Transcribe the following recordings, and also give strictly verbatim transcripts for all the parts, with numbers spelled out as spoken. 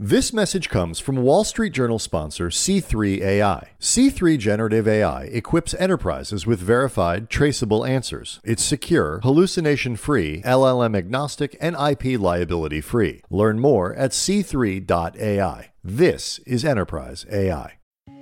This message comes from Wall Street Journal sponsor C three A I. C three Generative A I equips enterprises with verified, traceable answers. It's secure, hallucination-free, L L M-agnostic, and I P liability-free. Learn more at c three dot a i. This is Enterprise A I.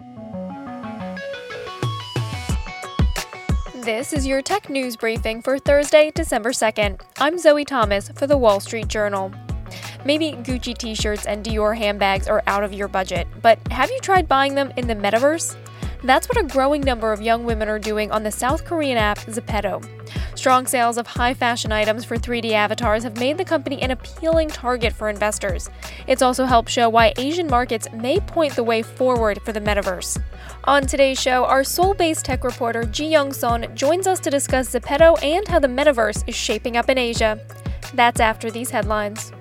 This is your tech news briefing for Thursday, December second. I'm Zoe Thomas for the Wall Street Journal. Maybe Gucci t-shirts and Dior handbags are out of your budget, but have you tried buying them in the metaverse? That's what a growing number of young women are doing on the South Korean app Zepeto. Strong sales of high-fashion items for three D avatars have made the company an appealing target for investors. It's also helped show why Asian markets may point the way forward for the metaverse. On today's show, our Seoul-based tech reporter Ji Young-sun joins us to discuss Zepeto and how the metaverse is shaping up in Asia. That's after these headlines.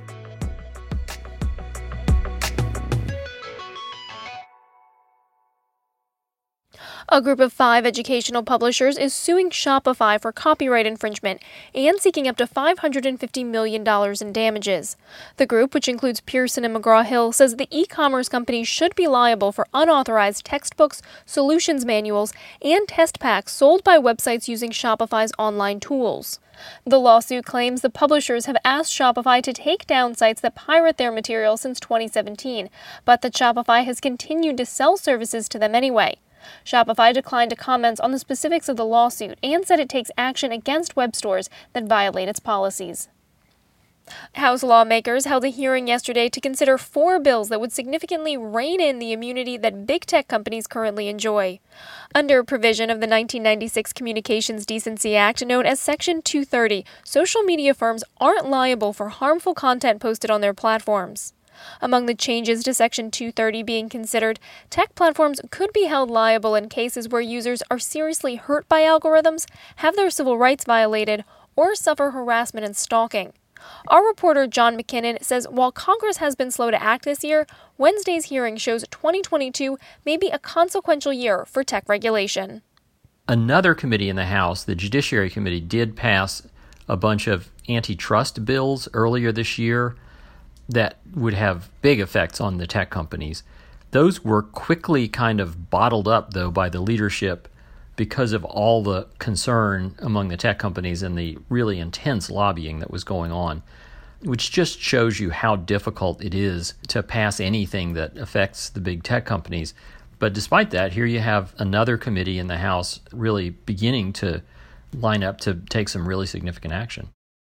A group of five educational publishers is suing Shopify for copyright infringement and seeking up to five hundred fifty million dollars in damages. The group, which includes Pearson and McGraw-Hill, says the e-commerce company should be liable for unauthorized textbooks, solutions manuals, and test packs sold by websites using Shopify's online tools. The lawsuit claims the publishers have asked Shopify to take down sites that pirate their material since twenty seventeen, but that Shopify has continued to sell services to them anyway. Shopify declined to comment on the specifics of the lawsuit and said it takes action against web stores that violate its policies. House lawmakers held a hearing yesterday to consider four bills that would significantly rein in the immunity that big tech companies currently enjoy. Under provision of the nineteen ninety-six Communications Decency Act, known as Section two thirty, social media firms aren't liable for harmful content posted on their platforms. Among the changes to Section two thirty being considered, tech platforms could be held liable in cases where users are seriously hurt by algorithms, have their civil rights violated, or suffer harassment and stalking. Our reporter John McKinnon says while Congress has been slow to act this year, Wednesday's hearing shows twenty twenty-two may be a consequential year for tech regulation. Another committee in the House, the Judiciary Committee, did pass a bunch of antitrust bills earlier this year that would have big effects on the tech companies. Those were quickly kind of bottled up, though, by the leadership because of all the concern among the tech companies and the really intense lobbying that was going on, which just shows you how difficult it is to pass anything that affects the big tech companies. But despite that, here you have another committee in the House really beginning to line up to take some really significant action.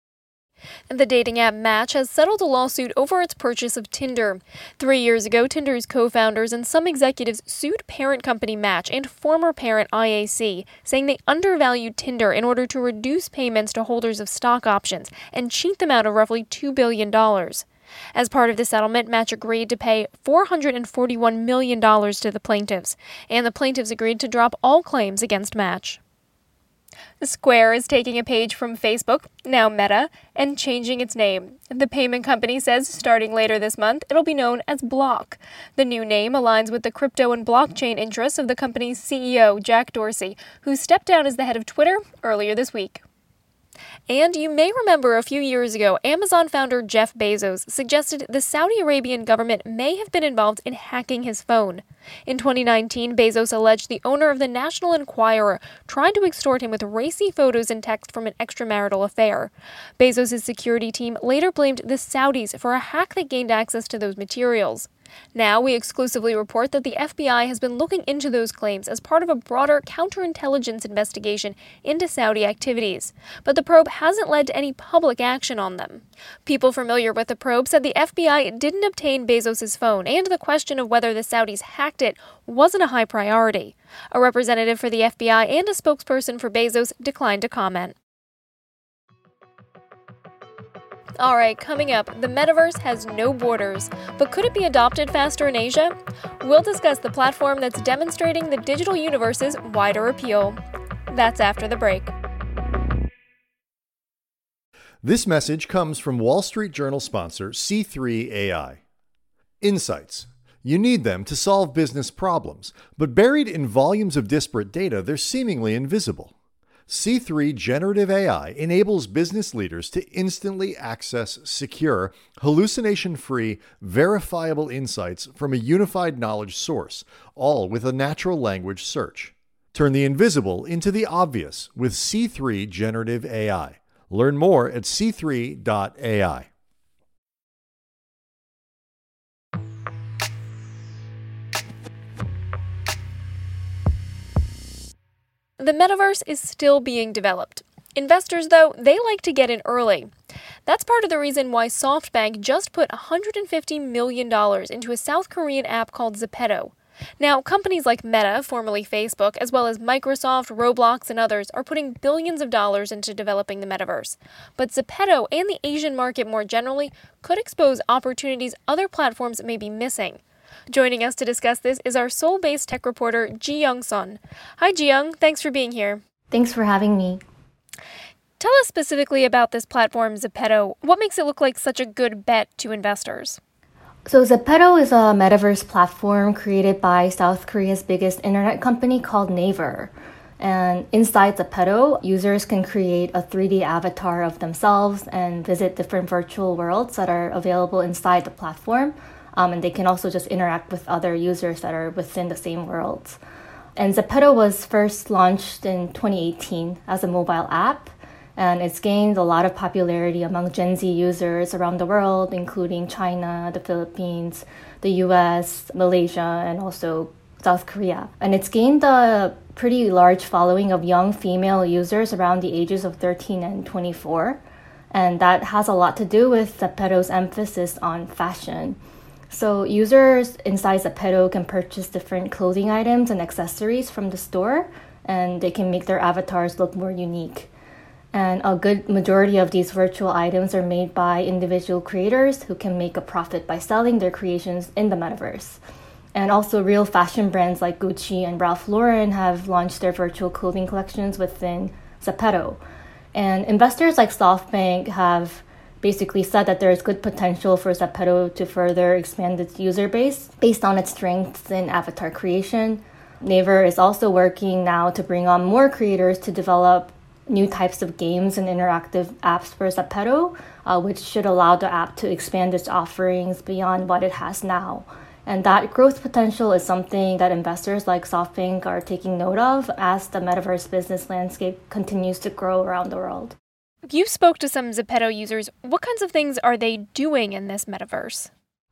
The dating app Match has settled a lawsuit over its purchase of Tinder. Three years ago, Tinder's co-founders and some executives sued parent company Match and former parent I A C, saying they undervalued Tinder in order to reduce payments to holders of stock options and cheat them out of roughly two billion dollars. As part of the settlement, Match agreed to pay four hundred forty-one million dollars to the plaintiffs, and the plaintiffs agreed to drop all claims against Match. Square is taking a page from Facebook, now Meta, and changing its name. The payment company says starting later this month, it'll be known as Block. The new name aligns with the crypto and blockchain interests of the company's C E O, Jack Dorsey, who stepped down as the head of Twitter earlier this week. And you may remember a few years ago, Amazon founder Jeff Bezos suggested the Saudi Arabian government may have been involved in hacking his phone. In twenty nineteen, Bezos alleged the owner of the National Enquirer tried to extort him with racy photos and text from an extramarital affair. Bezos' security team later blamed the Saudis for a hack that gained access to those materials. Now we exclusively report that the F B I has been looking into those claims as part of a broader counterintelligence investigation into Saudi activities, but the probe hasn't led to any public action on them. People familiar with the probe said the F B I didn't obtain Bezos' phone, and the question of whether the Saudis hacked it wasn't a high priority. A representative for the F B I and a spokesperson for Bezos declined to comment. All right, coming up, the metaverse has no borders, but could it be adopted faster in Asia? We'll discuss the platform that's demonstrating the digital universe's wider appeal. That's after the break. This message comes from Wall Street Journal sponsor C three A I. Insights. You need them to solve business problems, but buried in volumes of disparate data, they're seemingly invisible. C three Generative A I enables business leaders to instantly access secure, hallucination-free, verifiable insights from a unified knowledge source, all with a natural language search. Turn the invisible into the obvious with C three Generative A I. Learn more at c three dot a i. The metaverse is still being developed. Investors, though, they like to get in early. That's part of the reason why SoftBank just put one hundred fifty million dollars into a South Korean app called Zepeto. Now, companies like Meta, formerly Facebook, as well as Microsoft, Roblox, and others are putting billions of dollars into developing the metaverse. But Zepeto and the Asian market more generally could expose opportunities other platforms may be missing. Joining us to discuss this is our Seoul-based tech reporter, Ji-Young Son. Hi, Ji-Young. Thanks for being here. Thanks for having me. Tell us specifically about this platform, Zepeto. What makes it look like such a good bet to investors? So Zepeto is a metaverse platform created by South Korea's biggest internet company called Naver. And inside Zepeto, users can create a three D avatar of themselves and visit different virtual worlds that are available inside the platform. Um, and they can also just interact with other users that are within the same worlds. And Zepeto was first launched in twenty eighteen as a mobile app, and it's gained a lot of popularity among Gen Z users around the world, including China, the Philippines, the U S, Malaysia, and also South Korea. And it's gained a pretty large following of young female users around the ages of thirteen and twenty-four. And that has a lot to do with Zepeto's emphasis on fashion. So users inside Zepeto can purchase different clothing items and accessories from the store, and they can make their avatars look more unique. And a good majority of these virtual items are made by individual creators who can make a profit by selling their creations in the metaverse. And also real fashion brands like Gucci and Ralph Lauren have launched their virtual clothing collections within Zepeto. And investors like SoftBank have basically said that there is good potential for Zepeto to further expand its user base based on its strengths in avatar creation. Naver is also working now to bring on more creators to develop new types of games and interactive apps for Zepeto, uh, which should allow the app to expand its offerings beyond what it has now. And that growth potential is something that investors like SoftBank are taking note of as the metaverse business landscape continues to grow around the world. You spoke to some Zepeto users. What kinds of things are they doing in this metaverse?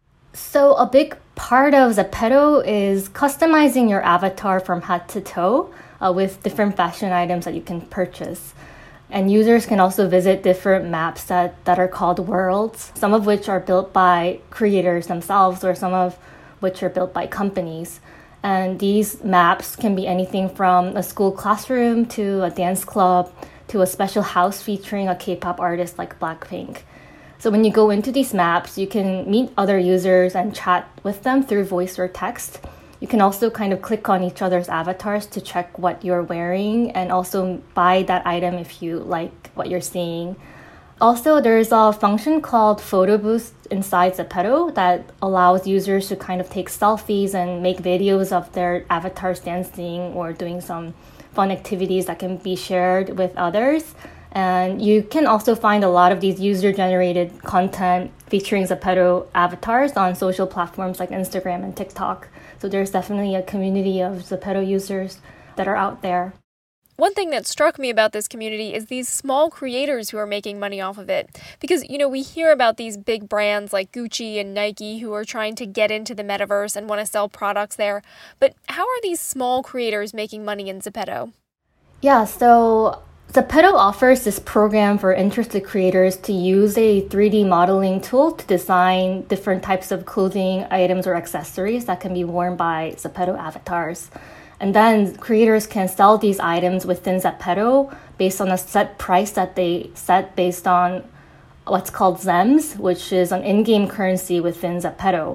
So a big part of Zepeto is customizing your avatar from head to toe uh, with different fashion items that you can purchase. And users can also visit different maps that, that are called worlds, some of which are built by creators themselves or some of which are built by companies. And these maps can be anything from a school classroom to a dance club to a special house featuring a K-pop artist like Blackpink. So when you go into these maps, you can meet other users and chat with them through voice or text. You can also kind of click on each other's avatars to check what you're wearing and also buy that item if you like what you're seeing. Also, there's a function called Photo Boost inside Zepeto that allows users to kind of take selfies and make videos of their avatars dancing or doing some fun activities that can be shared with others. And you can also find a lot of these user-generated content featuring Zepeto avatars on social platforms like Instagram and TikTok. So there's definitely a community of Zepeto users that are out there. One thing that struck me about this community is these small creators who are making money off of it. Because, you know, we hear about these big brands like Gucci and Nike who are trying to get into the metaverse and want to sell products there. But how are these small creators making money in Zepeto? Yeah, so Zepeto offers this program for interested creators to use a three D modeling tool to design different types of clothing items or accessories that can be worn by Zepeto avatars. And then creators can sell these items within Zepeto based on a set price that they set based on what's called Zems, which is an in-game currency within Zepeto.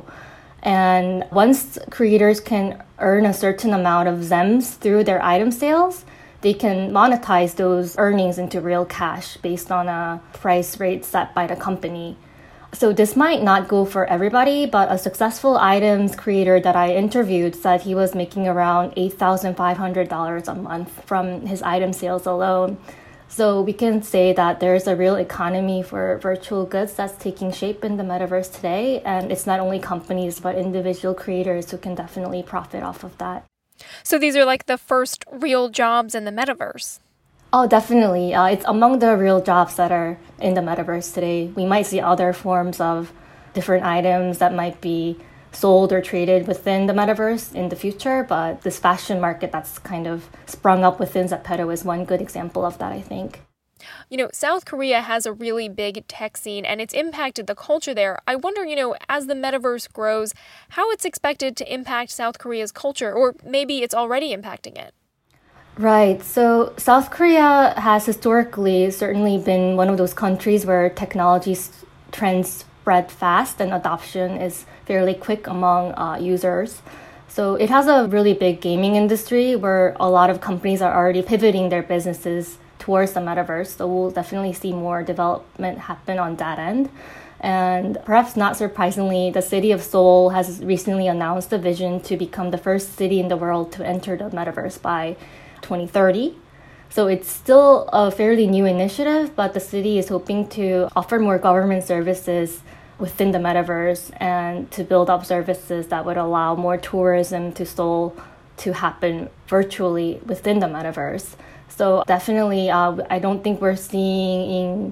And once creators can earn a certain amount of Zems through their item sales, they can monetize those earnings into real cash based on a price rate set by the company. So this might not go for everybody, but a successful items creator that I interviewed said he was making around eight thousand five hundred dollars a month from his item sales alone. So we can say that there's a real economy for virtual goods that's taking shape in the metaverse today. And it's not only companies, but individual creators who can definitely profit off of that. So these are like the first real jobs in the metaverse. Oh, definitely. Uh, it's among the real jobs that are in the metaverse today. We might see other forms of different items that might be sold or traded within the metaverse in the future, but this fashion market that's kind of sprung up within Zepeto is one good example of that, I think. You know, South Korea has a really big tech scene and it's impacted the culture there. I wonder, you know, as the metaverse grows, how it's expected to impact South Korea's culture, or maybe it's already impacting it. Right. So South Korea has historically certainly been one of those countries where technology trends spread fast and adoption is fairly quick among uh, users. So it has a really big gaming industry where a lot of companies are already pivoting their businesses towards the metaverse. So we'll definitely see more development happen on that end. And perhaps not surprisingly, the city of Seoul has recently announced a vision to become the first city in the world to enter the metaverse by twenty thirty. So it's still a fairly new initiative, but the city is hoping to offer more government services within the metaverse and to build up services that would allow more tourism to Seoul to happen virtually within the metaverse. So definitely, uh, I don't think we're seeing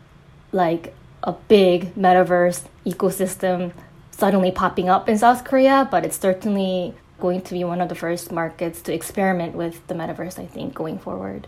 like a big metaverse ecosystem suddenly popping up in South Korea, but it's certainly going to be one of the first markets to experiment with the metaverse, I think, going forward.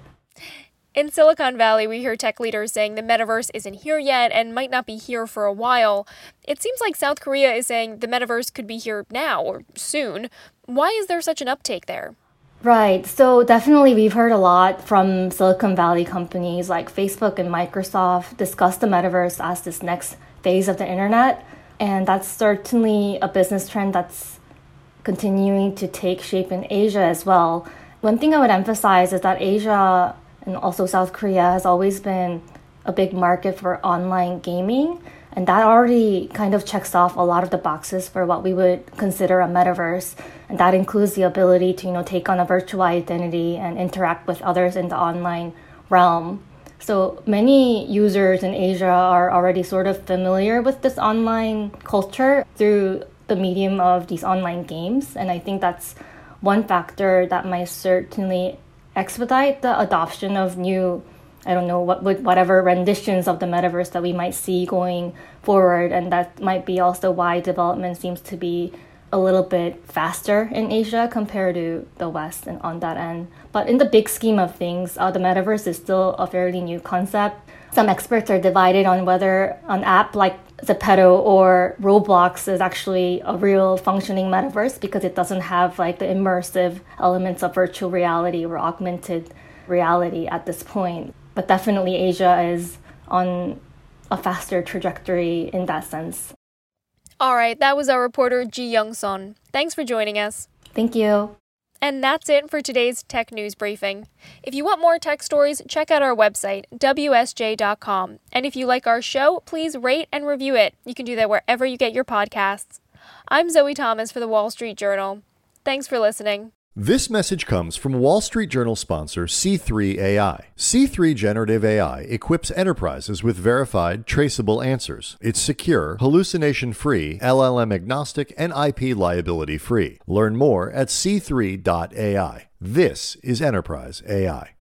In Silicon Valley, we hear tech leaders saying the metaverse isn't here yet and might not be here for a while. It seems like South Korea is saying the metaverse could be here now or soon. Why is there such an uptake there? Right. So definitely we've heard a lot from Silicon Valley companies like Facebook and Microsoft discuss the metaverse as this next phase of the internet. And that's certainly a business trend that's continuing to take shape in Asia as well. One thing I would emphasize is that Asia and also South Korea has always been a big market for online gaming. And that already kind of checks off a lot of the boxes for what we would consider a metaverse. And that includes the ability to, you know, take on a virtual identity and interact with others in the online realm. So many users in Asia are already sort of familiar with this online culture through the medium of these online games. And I think that's one factor that might certainly expedite the adoption of new, I don't know, what whatever renditions of the metaverse that we might see going forward. And that might be also why development seems to be a little bit faster in Asia compared to the West and on that end. But in the big scheme of things, uh, the metaverse is still a fairly new concept. Some experts are divided on whether an app like Zepeto or Roblox is actually a real functioning metaverse because it doesn't have like the immersive elements of virtual reality or augmented reality at this point. But definitely Asia is on a faster trajectory in that sense. All right, that was our reporter Ji Young-sun. Thanks for joining us. Thank you. And that's it for today's Tech News Briefing. If you want more tech stories, check out our website, W S J dot com. And if you like our show, please rate and review it. You can do that wherever you get your podcasts. I'm Zoe Thomas for The Wall Street Journal. Thanks for listening. This message comes from Wall Street Journal sponsor C three A I. C three Generative A I equips enterprises with verified, traceable answers. It's secure, hallucination-free, L L M-agnostic, and I P liability-free. Learn more at C three dot A I. This is Enterprise A I.